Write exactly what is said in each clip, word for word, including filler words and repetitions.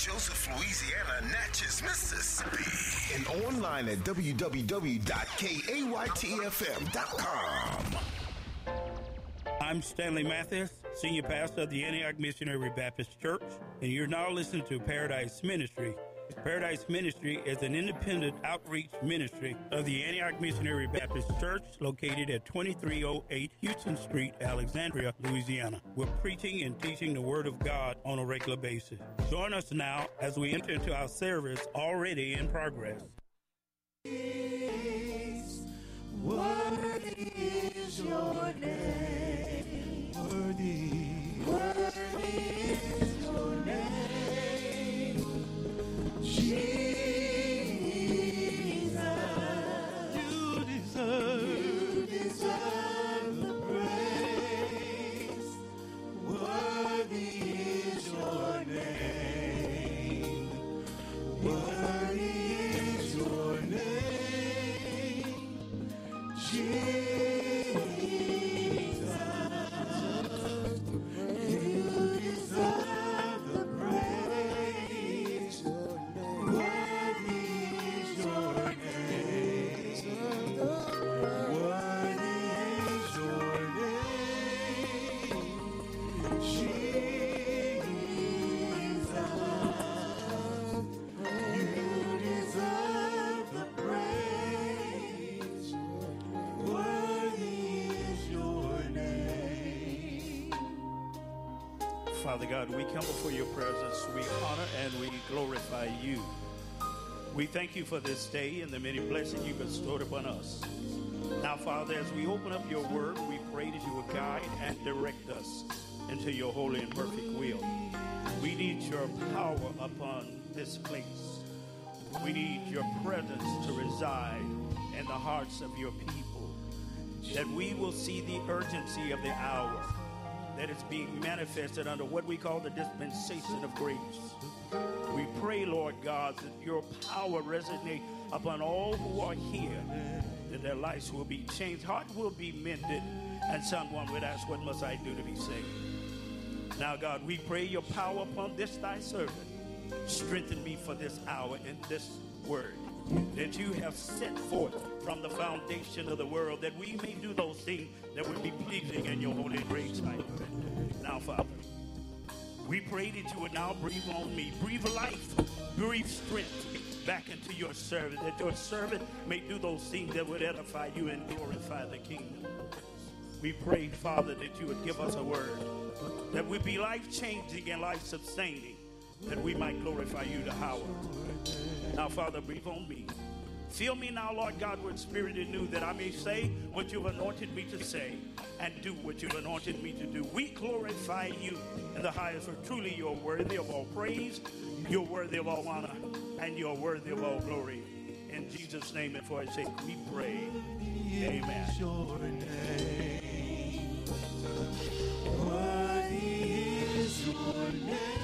Joseph, Louisiana, Natchez, Mississippi. And online at w w w dot k a y t f m dot com. I'm Stanley Mathis, Senior Pastor of the Antioch Missionary Baptist Church, and you're now listening to Paradise Ministry. Paradise Ministry is an independent outreach ministry of the Antioch Missionary Baptist Church located at twenty-three oh eight Houston Street, Alexandria, Louisiana. We're preaching and teaching the Word of God on a regular basis. Join us now as we enter into our service already in progress. Worthy is your name. Worthy. Worthy is your name. Jesus. You deserve. You deserve the praise. Worthy is your name. Worthy is your name. Jesus. Father God, we come before your presence. We honor and we glorify you. We thank you for this day and the many blessings you bestowed upon us. Now, Father, as we open up your word, we pray that you will guide and direct us into your holy and perfect will. We need your power upon this place. We need your presence to reside in the hearts of your people, that we will see the urgency of the hour that is being manifested under what we call the dispensation of grace. We pray, Lord God, that your power resonate upon all who are here, that their lives will be changed, heart will be mended, and someone would ask, what must I do to be saved? Now, God, we pray your power upon this thy servant. Strengthen me for this hour and this word that you have set forth from the foundation of the world, that we may do those things that would be pleasing in your holy grace. Now, Father, we pray that you would now breathe on me, breathe life, breathe strength back into your servant, that your servant may do those things that would edify you and glorify the kingdom. We pray, Father, that you would give us a word that would be life-changing and life-sustaining, that we might glorify you to Howard. Now, Father, breathe on me. Fill me now, Lord God, with spirit anew, that I may say what you've anointed me to say and do what you've anointed me to do. We glorify you in the highest, for truly you're worthy of all praise, you're worthy of all honor, and you're worthy of all glory. In Jesus' name and for his sake we pray. Amen. Worthy is your name.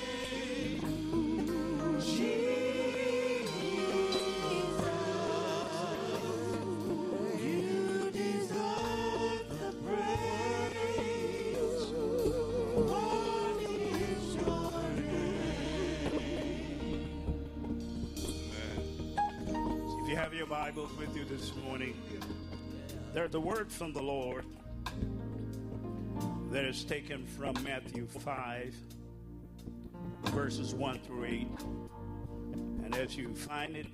Have your Bibles with you this morning. There's a word from the Lord that is taken from Matthew five, verses one through eight. And as you find it,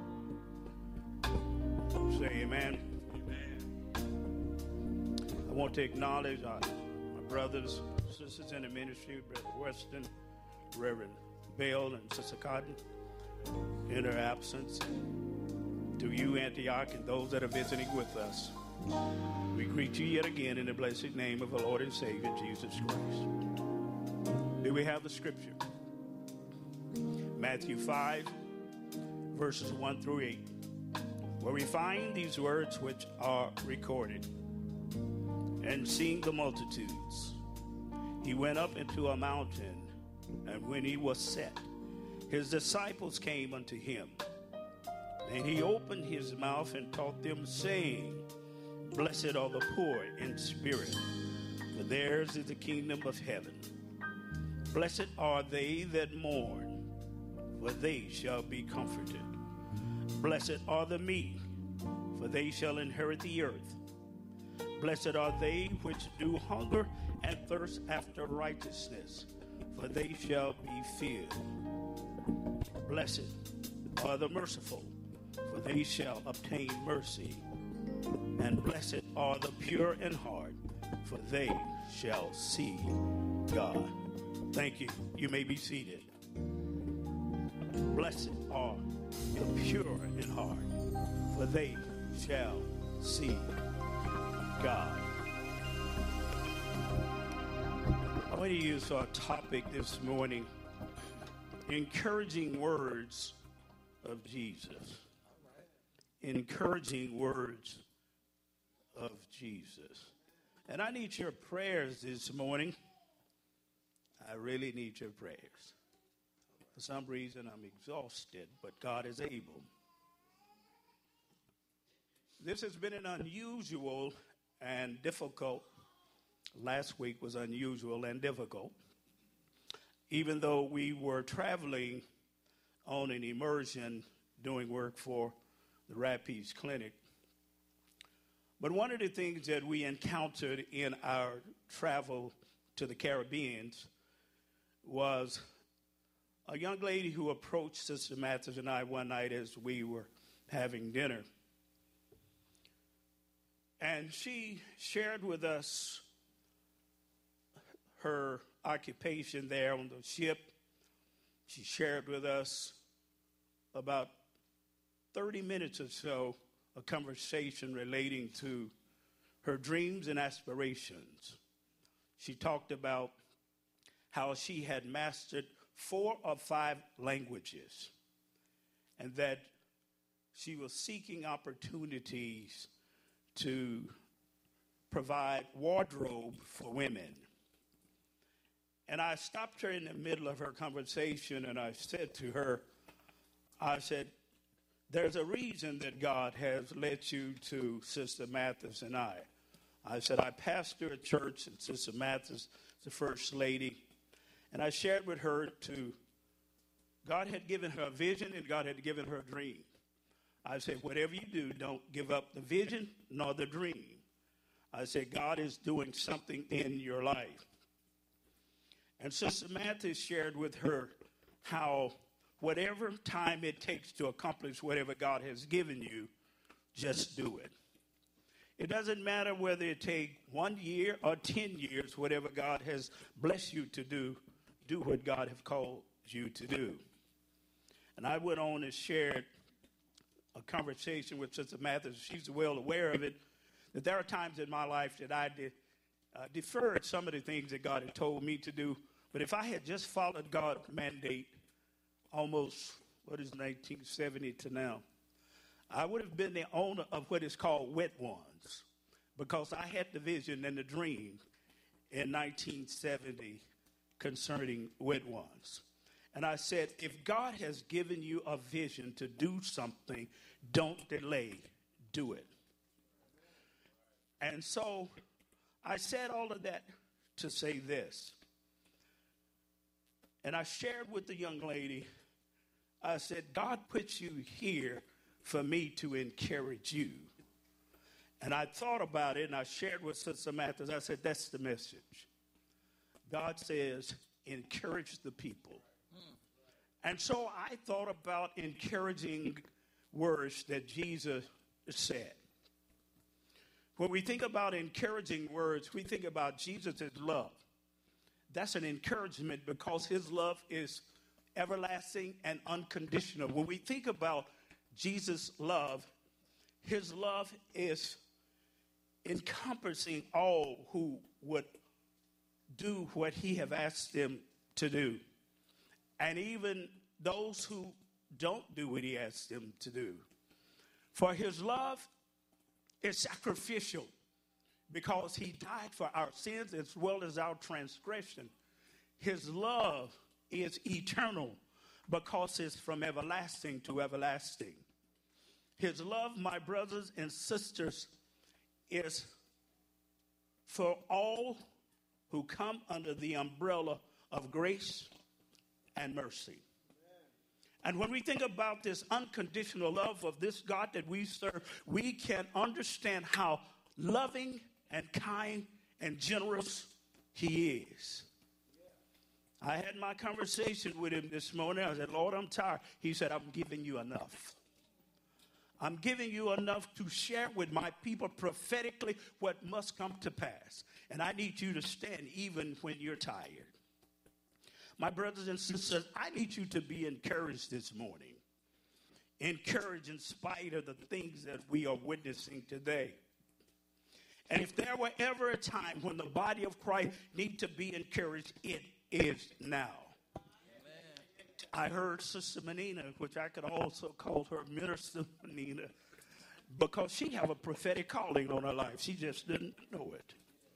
say amen. Amen. I want to acknowledge our, my brothers, sisters in the ministry, Brother Weston, Reverend Bell, and Sister Cotton, in their absence. To you, Antioch, and those that are visiting with us, we greet you yet again in the blessed name of the Lord and Savior, Jesus Christ. Here we have the scripture. Matthew five, verses one through eight, where we find these words which are recorded. And seeing the multitudes, he went up into a mountain, and when he was set, his disciples came unto him. And he opened his mouth and taught them, saying, Blessed are the poor in spirit, for theirs is the kingdom of heaven. Blessed are they that mourn, for they shall be comforted. Blessed are the meek, for they shall inherit the earth. Blessed are they which do hunger and thirst after righteousness, for they shall be filled. Blessed are the merciful, for they shall obtain mercy. And blessed are the pure in heart, for they shall see God. Thank you. You may be seated. Blessed are the pure in heart, for they shall see God. I want to use our topic this morning, encouraging words of Jesus. Encouraging words of Jesus. And I need your prayers this morning. I really need your prayers. For some reason, I'm exhausted, but God is able. This has been an unusual and difficult. Last week was unusual and difficult. Even though we were traveling on an immersion doing work for the Rapides Clinic. But one of the things that we encountered in our travel to the Caribbean was a young lady who approached Sister Mathis and I one night as we were having dinner. And she shared with us her occupation there on the ship. She shared with us about thirty minutes or so a conversation relating to her dreams and aspirations. She talked about how she had mastered four or five languages and that she was seeking opportunities to provide wardrobe for women. And I stopped her in the middle of her conversation and I said to her, I said, there's a reason that God has led you to Sister Mathis and I. I said, I pastor a church and Sister Mathis is the first lady. And I shared with her to, God had given her a vision and God had given her a dream. I said, whatever you do, don't give up the vision nor the dream. I said, God is doing something in your life. And Sister Mathis shared with her how whatever time it takes to accomplish whatever God has given you, just do it. It doesn't matter whether it takes one year or ten years, whatever God has blessed you to do, do what God has called you to do. And I went on and shared a conversation with Sister Mathis. She's well aware of it, that there are times in my life that I did, uh, deferred some of the things that God had told me to do. But if I had just followed God's mandate, almost, what is nineteen seventy to now, I would have been the owner of what is called Wet Ones, because I had the vision and the dream in nineteen seventy concerning Wet Ones. And I said, if God has given you a vision to do something, don't delay, do it. And so I said all of that to say this. And I shared with the young lady, I said, God puts you here for me to encourage you. And I thought about it, and I shared with Sister Mathis. I said, that's the message. God says, encourage the people. And so I thought about encouraging words that Jesus said. When we think about encouraging words, we think about Jesus' love. That's an encouragement because his love is everlasting and unconditional. When we think about Jesus' love, his love is encompassing all who would do what he have asked them to do. And even those who don't do what he asks them to do. For his love is sacrificial because he died for our sins as well as our transgression. His love is eternal because it's from everlasting to everlasting. His love, my brothers and sisters, is for all who come under the umbrella of grace and mercy. And when we think about this unconditional love of this God that we serve, we can understand how loving and kind and generous he is. I had my conversation with him this morning. I said, Lord, I'm tired. He said, I'm giving you enough. I'm giving you enough to share with my people prophetically what must come to pass. And I need you to stand even when you're tired. My brothers and sisters, I need you to be encouraged this morning. Encouraged in spite of the things that we are witnessing today. And if there were ever a time when the body of Christ needs to be encouraged, it is now. I heard Sister Menina, which I could also call her Minister Menina, because she have a prophetic calling on her life. She just didn't know it.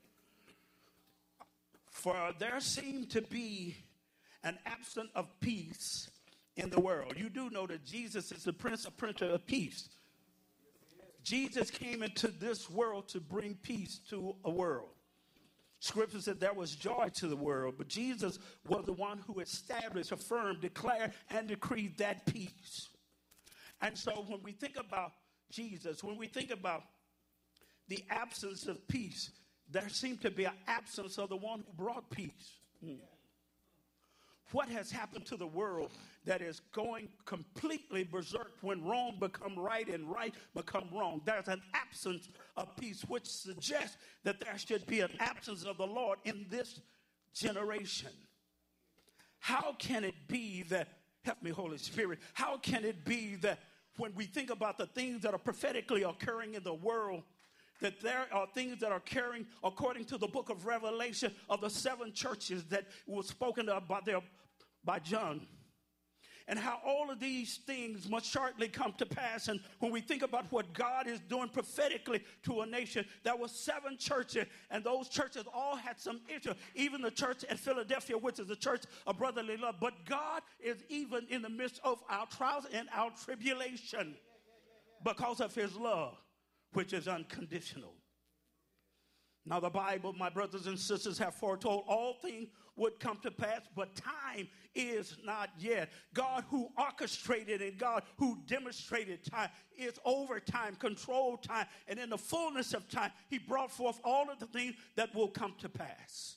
For there seemed to be an absence of peace in the world. You do know that Jesus is the Prince of Prince of Peace. Jesus came into this world to bring peace to a world. Scripture said there was joy to the world, but Jesus was the one who established, affirmed, declared, and decreed that peace. And so when we think about Jesus, when we think about the absence of peace, there seems to be an absence of the one who brought peace. Mm. What has happened to the world that is going completely berserk when wrong become right and right become wrong? There's an absence of peace, which suggests that there should be an absence of the Lord in this generation. How can it be that, help me, Holy Spirit, how can it be that when we think about the things that are prophetically occurring in the world, that there are things that are occurring according to the book of Revelation of the seven churches that was spoken of by, their, by John. And how all of these things must shortly come to pass. And when we think about what God is doing prophetically to a nation, there were seven churches, and those churches all had some issue. Even the church at Philadelphia, which is the church of brotherly love. But God is even in the midst of our trials and our tribulation because of his love, which is unconditional. Now the Bible, my brothers and sisters, have foretold all things would come to pass, but time is not yet. God who orchestrated and God who demonstrated time is over time, controlled time, and in the fullness of time, he brought forth all of the things that will come to pass.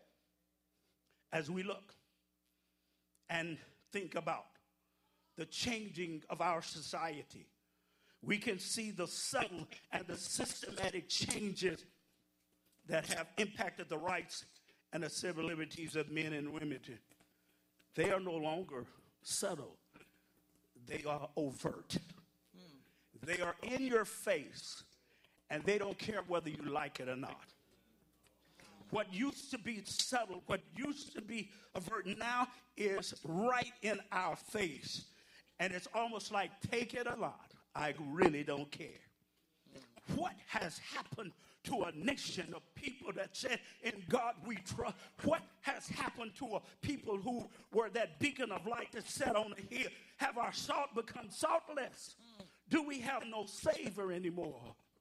As we look and think about the changing of our society, we can see the subtle and the systematic changes that have impacted the rights and the civil liberties of men and women. They are no longer subtle. They are overt. Mm. They are in your face, and they don't care whether you like it or not. What used to be subtle, what used to be overt, now is right in our face. And it's almost like, take it or not, I really don't care. Mm. What has happened to a nation of people that said, in God we trust? What has happened to a people who were that beacon of light that sat on the hill? Have our salt become saltless? Mm. Do we have no savor anymore?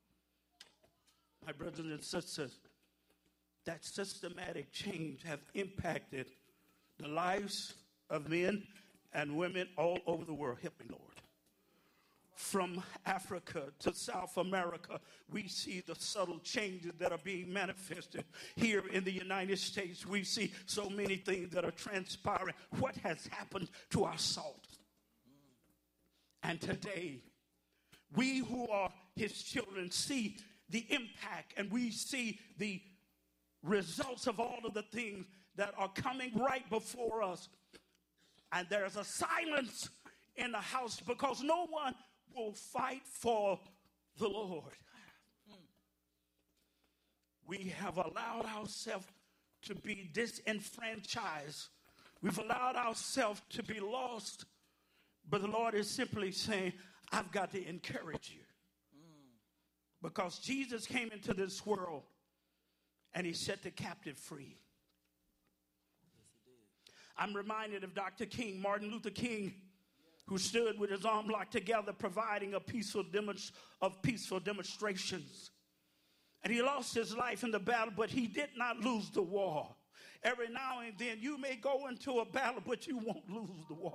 My brothers and sisters, that systematic change have impacted the lives of men and women all over the world. Help me, Lord. From Africa to South America, we see the subtle changes that are being manifested. Here in the United States, we see so many things that are transpiring. What has happened to our salt? And today, we who are his children see the impact, and we see the results of all of the things that are coming right before us. And there's a silence in the house because no one will fight for the Lord. We have allowed ourselves to be disenfranchised. We've allowed ourselves to be lost. But the Lord is simply saying, I've got to encourage you. Because Jesus came into this world and he set the captive free. I'm reminded of Doctor King, Martin Luther King, who stood with his arm locked together, providing a peaceful demonst- of peaceful demonstrations. And he lost his life in the battle, but he did not lose the war. Every now and then, you may go into a battle, but you won't lose the war.